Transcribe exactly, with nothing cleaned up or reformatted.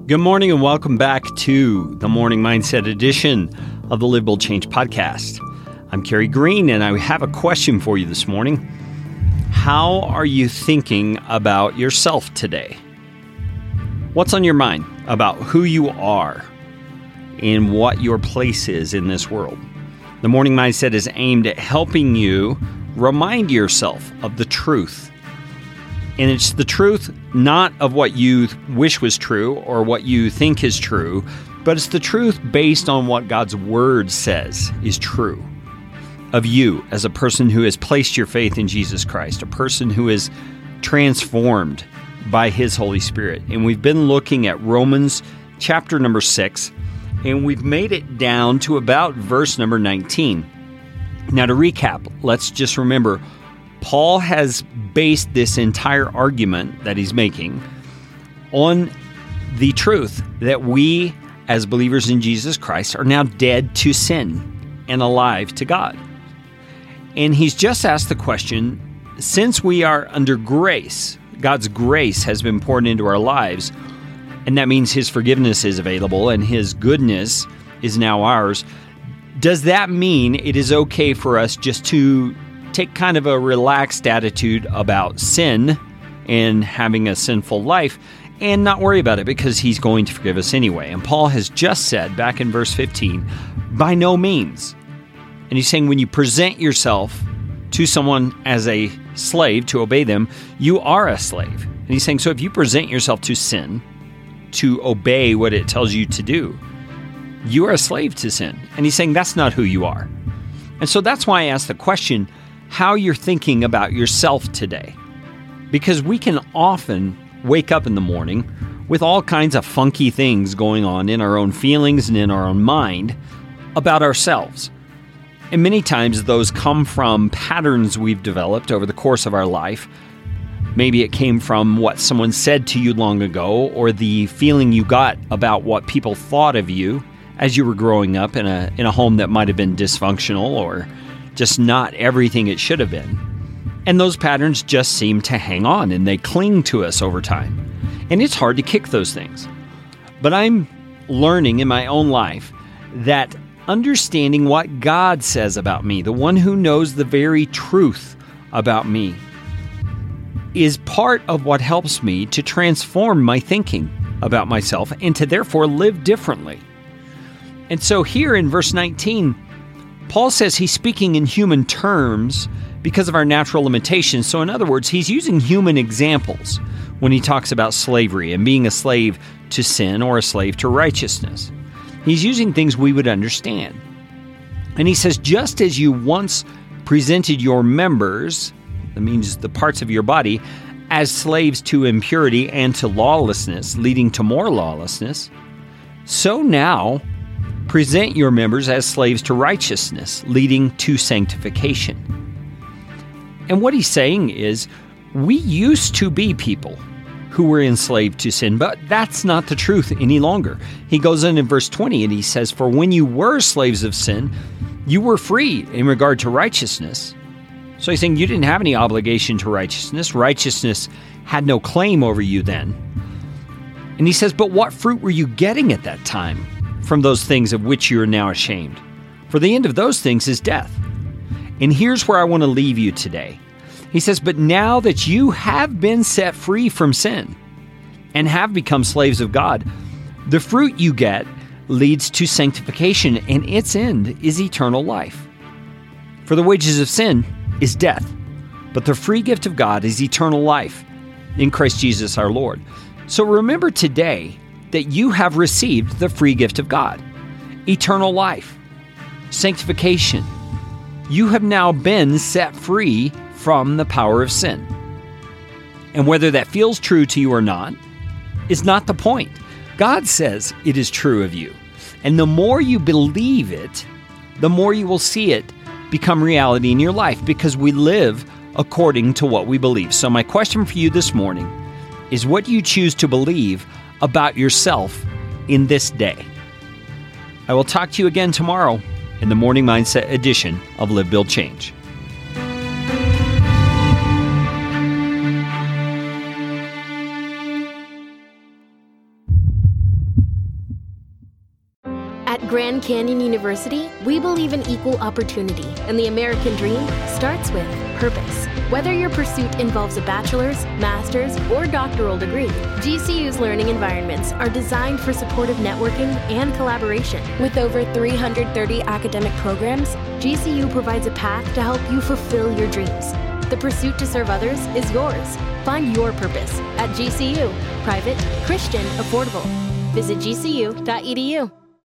Good morning and welcome back to the Morning Mindset edition of the Live, Build, Change podcast. I'm Kerry Green and I have a question for you this morning. How are you thinking about yourself today? What's on your mind about who you are and what your place is in this world? The Morning Mindset is aimed at helping you remind yourself of the truth. And it's the truth not of what you wish was true or what you think is true, but it's the truth based on what God's Word says is true of you as a person who has placed your faith in Jesus Christ, a person who is transformed by His Holy Spirit. And we've been looking at Romans chapter number six, and we've made it down to about verse number nineteen. Now to recap, let's just remember, Paul has based this entire argument that he's making on the truth that we, as believers in Jesus Christ, are now dead to sin and alive to God. And he's just asked the question, since we are under grace, God's grace has been poured into our lives, and that means His forgiveness is available and His goodness is now ours, does that mean it is okay for us just to take kind of a relaxed attitude about sin and having a sinful life and not worry about it because He's going to forgive us anyway? And Paul has just said back in verse fifteen, by no means. And he's saying when you present yourself to someone as a slave to obey them, you are a slave. And he's saying, so if you present yourself to sin, to obey what it tells you to do, you are a slave to sin. And he's saying that's not who you are. And so that's why I asked the question, how you're thinking about yourself today. Because we can often wake up in the morning with all kinds of funky things going on in our own feelings and in our own mind about ourselves. And many times those come from patterns we've developed over the course of our life. Maybe it came from what someone said to you long ago, or the feeling you got about what people thought of you as you were growing up in a in a home that might have been dysfunctional or just not everything it should have been. And those patterns just seem to hang on and they cling to us over time. And it's hard to kick those things. But I'm learning in my own life that understanding what God says about me, the one who knows the very truth about me, is part of what helps me to transform my thinking about myself and to therefore live differently. And so here in verse nineteen, Paul says he's speaking in human terms because of our natural limitations. So in other words, he's using human examples when he talks about slavery and being a slave to sin or a slave to righteousness. He's using things we would understand. And he says, just as you once presented your members, that means the parts of your body, as slaves to impurity and to lawlessness, leading to more lawlessness, so now present your members as slaves to righteousness, leading to sanctification. And what he's saying is, we used to be people who were enslaved to sin, but that's not the truth any longer. He goes in in verse twenty and he says, for when you were slaves of sin, you were free in regard to righteousness. So he's saying you didn't have any obligation to righteousness. Righteousness had no claim over you then. And he says, but what fruit were you getting at that time from those things of which you are now ashamed? For the end of those things is death. And here's where I want to leave you today. He says, but now that you have been set free from sin and have become slaves of God, the fruit you get leads to sanctification, and its end is eternal life. For the wages of sin is death, but the free gift of God is eternal life in Christ Jesus our Lord. So remember today that you have received the free gift of God, eternal life, sanctification. You have now been set free from the power of sin. And whether that feels true to you or not is not the point. God says it is true of you. And the more you believe it, the more you will see it become reality in your life, because we live according to what we believe. So my question for you this morning is, what do you choose to believe about yourself in this day? I will talk to you again tomorrow in the Morning Mindset edition of Live, Build, Change. At Grand Canyon University, we believe in equal opportunity, and the American dream starts with purpose. Whether your pursuit involves a bachelor's, master's, or doctoral degree, G C U's learning environments are designed for supportive networking and collaboration. With over three hundred thirty academic programs, G C U provides a path to help you fulfill your dreams. The pursuit to serve others is yours. Find your purpose at G C U. Private, Christian, affordable. Visit G C U dot E D U.